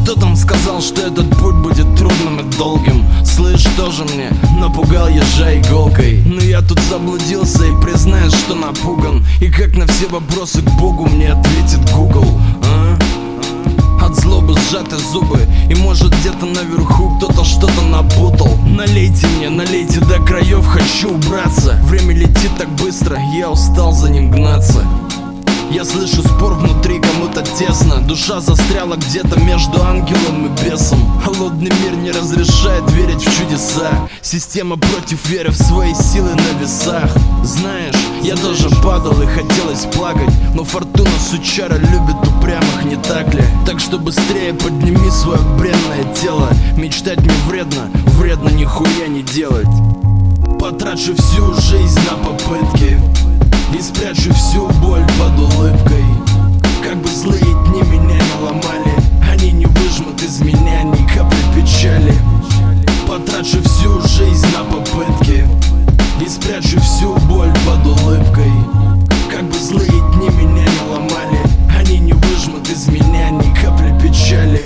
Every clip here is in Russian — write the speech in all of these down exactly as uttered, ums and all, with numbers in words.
Кто там сказал, что этот путь будет трудным и долгим? Слышь, тоже мне напугал ежа иголкой. Но я тут заблудился и признаюсь, что напуган. И как на все вопросы к Богу мне ответит Google, а? От злобы сжаты зубы, и может где-то наверху кто-то что-то напутал. Налейте мне, налейте до краев, хочу убраться. Время летит так быстро, я устал за ним гнаться. Я слышу спор внутри, кому-то тесно. Душа застряла где-то между ангелом и бесом. Холодный мир не разрешает верить в чудеса. Система против веры в свои силы на весах. Знаешь, я тоже падал и хотелось плакать, но фортуна сучара любит упрямых, не так ли? Так что быстрее подними свое бренное тело. Мечтать не вредно, вредно нихуя не делать. Потрачу всю жизнь на попытки и спрячу всю боль под улыбкой. Как бы злые дни меня не ломали, они не выжмут из меня ни капли печали. Потрачу всю жизнь на попытки и спрячу всю боль под улыбкой. Как бы злые дни меня не ломали, они не выжмут из меня ни капли печали.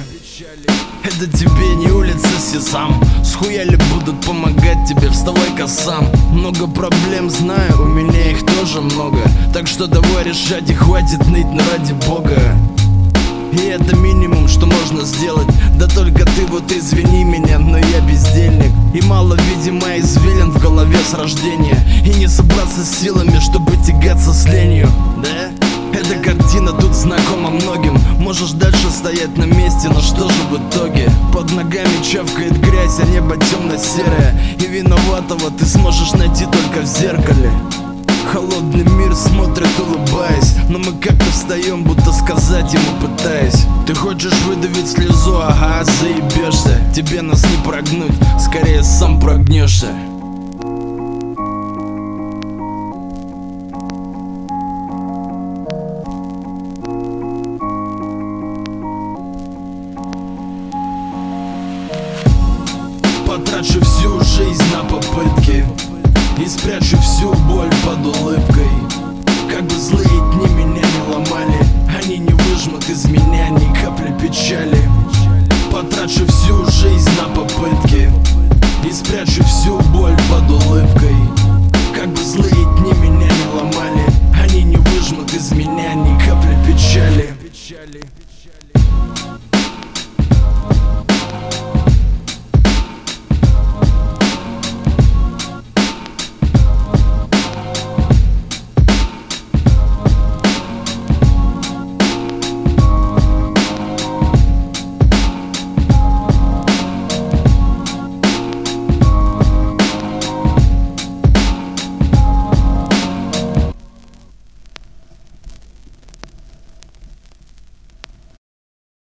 Это тебе не улица Сезам. Схуяли будут помогать тебе, вставай-ка сам. Много проблем знаю, у меня их тоже много. Так что давай решать и хватит ныть, но ради бога. И это минимум, что можно сделать. Да только ты вот извини меня, но я бездельник. И мало, видимо, извилин в голове с рождения. И не собраться с силами, чтобы тягаться с ленью, да? Эта картина тут знакома многим. Можешь дальше стоять на месте, но что же в итоге? Под ногами чавкает грязь, а небо темно-серое. И виноватого ты сможешь найти только в зеркале. Холодный мир смотрит, улыбаясь, но мы как-то встаем, будто сказать ему пытаясь: ты хочешь выдавить слезу, ага, заебешься. Тебе нас не прогнуть, скорее сам прогнешься. Потрачу всю жизнь на попытки и спрячу всю боль под улыбкой. Как бы злые дни меня не ломали, они не выжмут из меня ни капли печали.